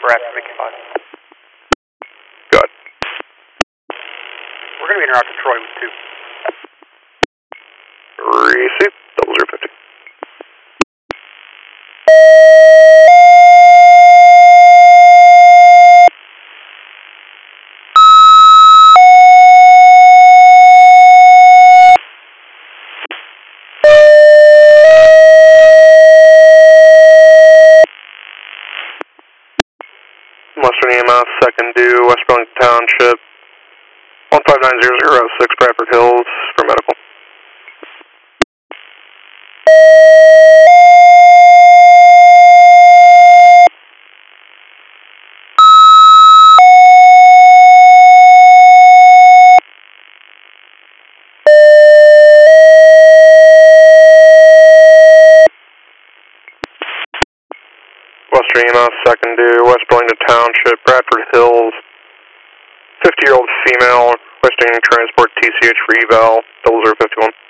Bradford, Mickey 5. Good. We're going to be en route to Troy with 2. Receive, 0050. Western EMS, second due, West Burlington Township, 15900, 6 Bradford Hills for medical. Western EMS, second due, West Burlington Township, Bradford Hills, 50-year-old female, requesting transport TCH for eval, 0051.